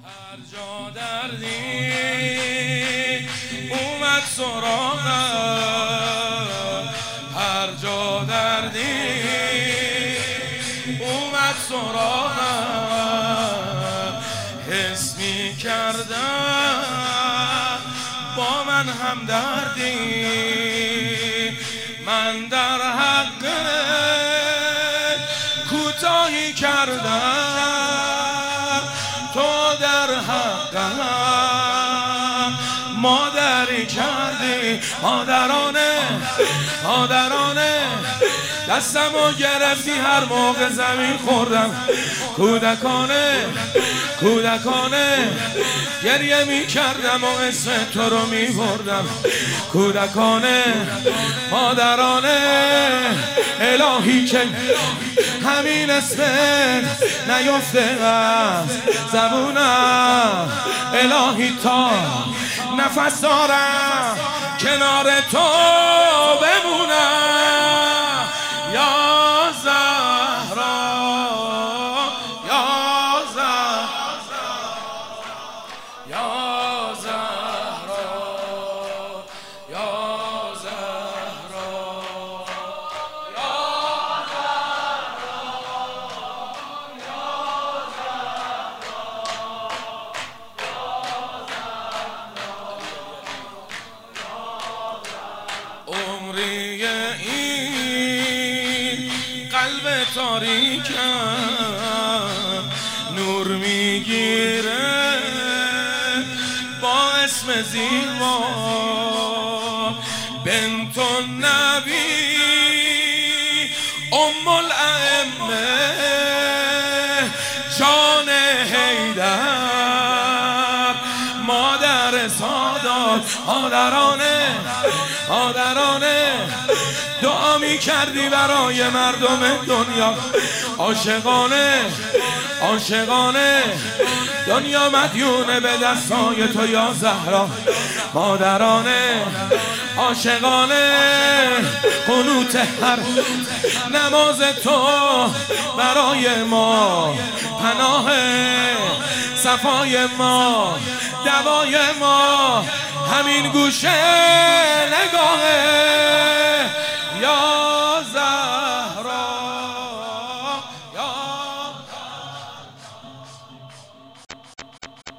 هر جا دردی اومد سراغم، هر جا دردی اومد سراغم، حس می کردم با من هم دردی، من در حق کوتاهی کردم، تو در حقم مادری کردی. مادرانه دستمو گرفتی هر موقع زمین خوردم، کودکانه گریه می کردم و اسم تو رو می بردم، کودکانه مادرانه الهی که همین اسمت نیفته از زبونم، الهی تا نفس دارم کنار تو بمونم، یا زهرا یا زهرا یا زهرا یا زهرا عمری این قلب تاریکم نور میگیره با اسم زیبا، بنت النبی ام الائمه جان حیدر، مادر سادات. مادرانه دعا می کردی برای مردم دنیا، عاشقانه دنیا مدیونه به دستای تو یا زهرا. مادرانه عاشقانه قنوت هر نماز تو برای ما، پناه صفای ما، دوای ما همین گوشه نگاهه.